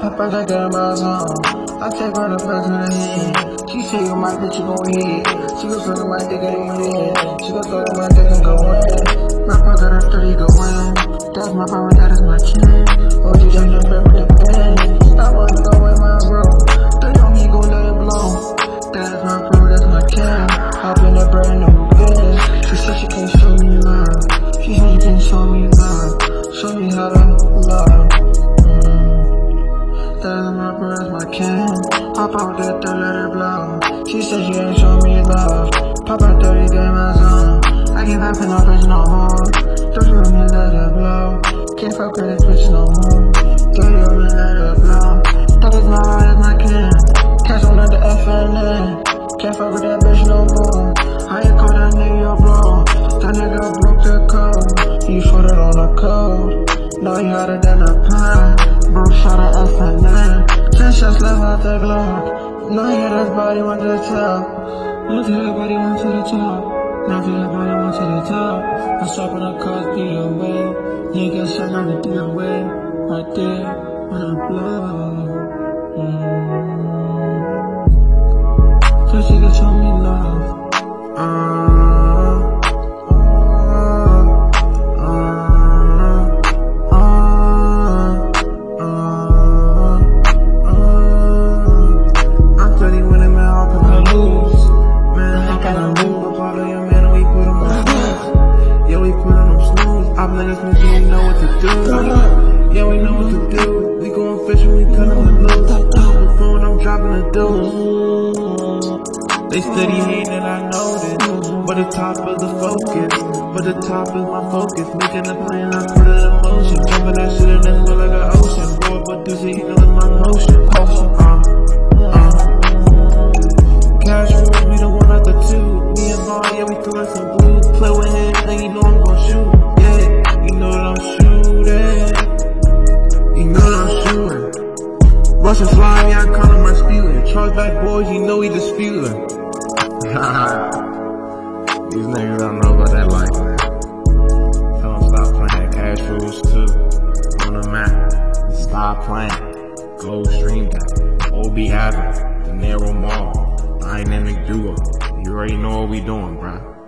papa that got my zone. I take her the back of the head. She say you my bitch, you gon' hit. She gon' suck on my dick in your head. She gon' suck on my dick and go in. My papa got a 30 go in. That's my power, that is my chin. Oh, you just jump in with the pen. I wanna go with my bro. They on me, gon' let it blow. That is my bro, that's my kin. Hop in a brand new Benz. She said she can't show me love. She said she can't show me love. Show me how to love. That is my bro, that's my kin. Hop out that to let it blow. She said she ain't show me love. Pop out 30, get my zone. I can't vibe for no bitch no more. Don't you want me let it blow. Can't fuck with this bitch no more. Don't you want me let it blow. That is my bro, that's my kin. Cash on the FNN. Can't fuck with that bitch no more. I ain't call that nigga your bro. That nigga broke the code. He shot it on the code. Now he harder than a pine. Bro shot at FNN. 10 shots left out the Glock. Now he hit his body went to the top. Now to that body went to the top. Now to that body went to the top. I'm stopping the cars the away. Nigga shot everything away. Right there on the block. So she can show me love. I'm 30 winning, man, how can I lose? Man, how can I lose? Part of your man, we put him on snooze. Yeah, we put him on snooze. Our niggas we know what to do. Yeah, we know what to do. We going fishing, we cutting the loose. The phone, I'm dropping the deuce. They steady hating and I know this. But the top is the focus. But the top is my focus. Making a plan, I put it in motion. Jumping that shit in this feel like an ocean. Boy, but this is, you know, it's my motion. Cash rules, we don't want out the two. Me and Vaughn, yeah, we throwing some blue. Play with him, and you know I'm gon' shoot. Yeah, you know that I'm shooting. You know that I'm shooting. Russian slime, yeah, I call him Rasputin. Charge back boys, you know he disputing. These niggas don't know about that life, man. Tell them stop playing Cash Rules 2 on the map. Stop playing. Go stream that. OB Habit, the Narrow Mall, I ain't in the duo. You already know what we doing, bruh.